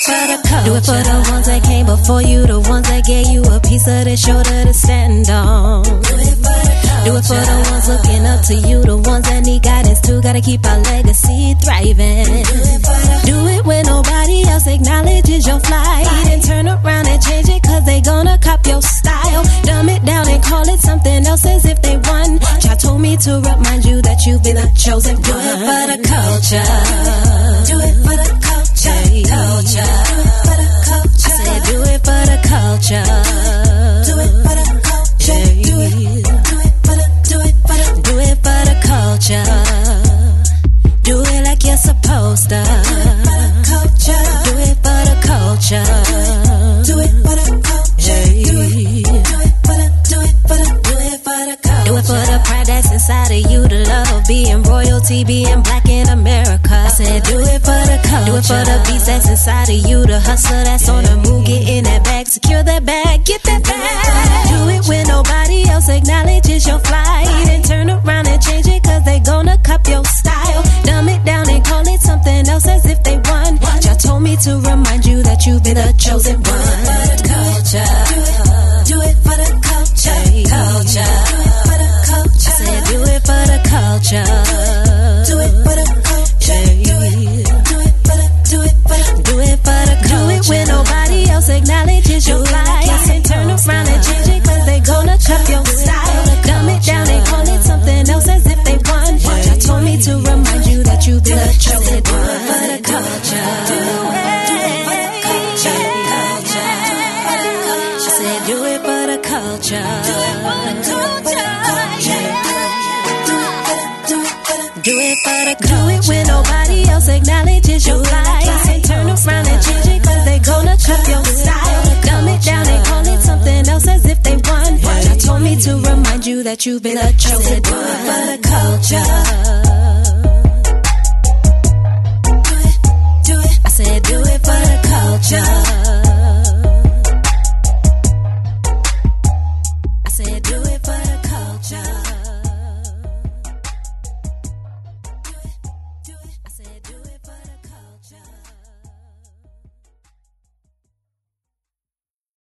for the culture. Do it for the ones that came before you, the ones that gave you a piece of the shoulder to stand on. Do it for the culture. Do it for the ones looking up to you, the ones that need guidance too. Gotta keep our legacy thriving. Do it when nobody else acknowledges your flight, and turn around and change it, cause they gonna cop your style. Dumb it down and call it something else as if they won. Jah told me to remind you that you've been a chosen one. Do it for the culture. Do it for the culture. Culture. I said do it for the culture. Do it for the culture. Do it for the culture. Do it like you're supposed to. Do it for the culture. Do it for the culture. Do it for the pride that's inside of you, the love of being royalty, being black in America. I said do it for the culture. Do it for the beats that's inside of you, the hustler that's on the move, get in that bag, secure that bag, get that bag. Do it when nobody else acknowledges your flight, and turn around and change it, cause they gonna cop your style. Dumb it down and call it something else as if they won. Jah told me to remind you that you've been a chosen one. Do it for the culture. Do it for the culture. Culture. I said do it for the culture. Do it for the culture. Do it for the culture. Do it when nobody else acknowledges your life, and turn around and change it, cause they gonna chop your style. Dumb it down and call it something else as if they won. Jah told me to remind you that you've been a chosen one. Do it for the culture. Do it for the culture. I said do it for the culture. Do it for the culture. Do it for the culture. Do it when nobody else acknowledges your life, and turn around and change it, cause they gonna chop your style. Dumb it down and call it something else as if they won. Jah told me to remind you that you've been a chosen one. Do it for the culture.